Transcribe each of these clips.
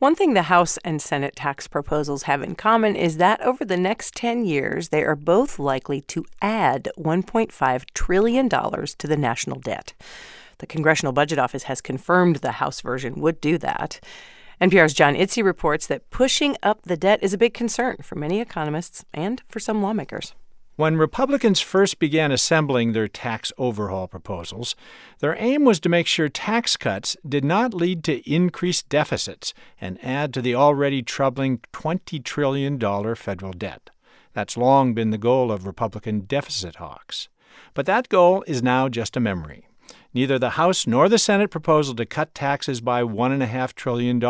One thing the House and Senate tax proposals have in common is that over the next 10 years, they are both likely to add $1.5 trillion to the national debt. The Congressional Budget Office has confirmed the House version would do that. NPR's John Itzy reports that pushing up the debt is a big concern for many economists and for some lawmakers. When Republicans first began assembling their tax overhaul proposals, their aim was to make sure tax cuts did not lead to increased deficits and add to the already troubling $20 trillion federal debt. That's long been the goal of Republican deficit hawks. But that goal is now just a memory. Neither the House nor the Senate proposal to cut taxes by $1.5 trillion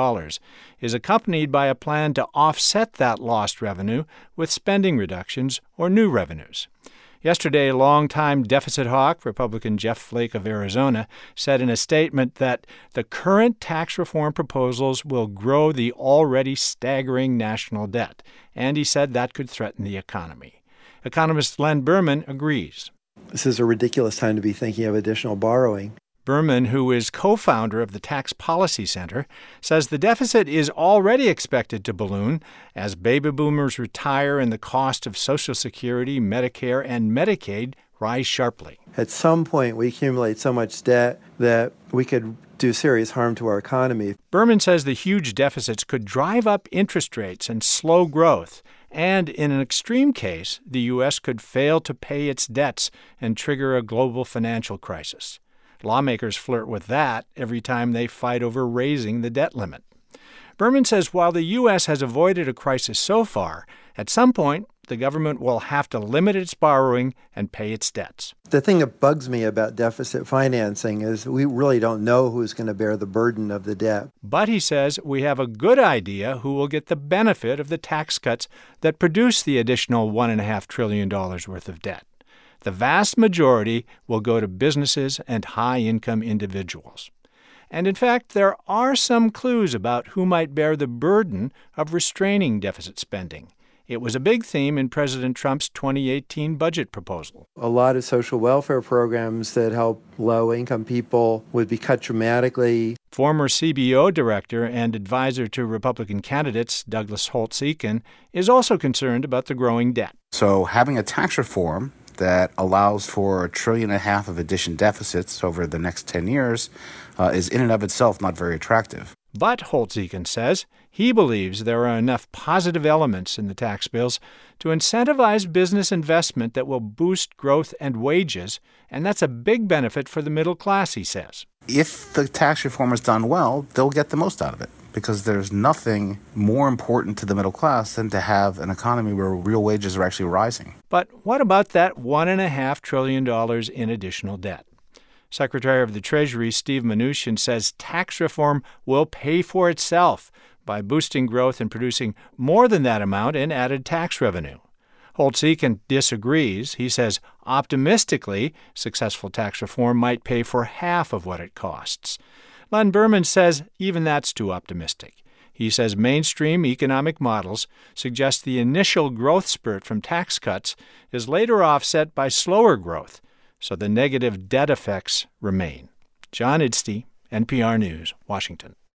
is accompanied by a plan to offset that lost revenue with spending reductions or new revenues. Yesterday, longtime deficit hawk Republican Jeff Flake of Arizona said in a statement that the current tax reform proposals will grow the already staggering national debt, and he said that could threaten the economy. Economist Len Berman agrees. This is a ridiculous time to be thinking of additional borrowing. Berman, who is co-founder of the Tax Policy Center, says the deficit is already expected to balloon as baby boomers retire and the cost of Social Security, Medicare, and Medicaid rise sharply. At some point, we accumulate so much debt that we could do serious harm to our economy. Berman says the huge deficits could drive up interest rates and slow growth. And in an extreme case, the U.S. could fail to pay its debts and trigger a global financial crisis. Lawmakers flirt with that every time they fight over raising the debt limit. Berman says while the U.S. has avoided a crisis so far, at some point, the government will have to limit its borrowing and pay its debts. The thing that bugs me about deficit financing is we really don't know who's going to bear the burden of the debt. But he says we have a good idea who will get the benefit of the tax cuts that produce the additional $1.5 trillion worth of debt. The vast majority will go to businesses and high-income individuals. And in fact, there are some clues about who might bear the burden of restraining deficit spending. It was a big theme in President Trump's 2018 budget proposal. A lot of social welfare programs that help low-income people would be cut dramatically. Former CBO director and advisor to Republican candidates Douglas Holtz-Eakin is also concerned about the growing debt. So having a tax reform that allows for $1.5 trillion of addition deficits over the next 10 years is in and of itself not very attractive. But, Holtz-Eakin says, he believes there are enough positive elements in the tax bills to incentivize business investment that will boost growth and wages, and that's a big benefit for the middle class, he says. If the tax reform is done well, they'll get the most out of it, because there's nothing more important to the middle class than to have an economy where real wages are actually rising. But what about that $1.5 trillion in additional debt? Secretary of the Treasury Steve Mnuchin says tax reform will pay for itself by boosting growth and producing more than that amount in added tax revenue. Holtz-Eakin disagrees. He says optimistically, successful tax reform might pay for half of what it costs. Len Berman says even that's too optimistic. He says mainstream economic models suggest the initial growth spurt from tax cuts is later offset by slower growth, so the negative debt effects remain. John Itzy, NPR News, Washington.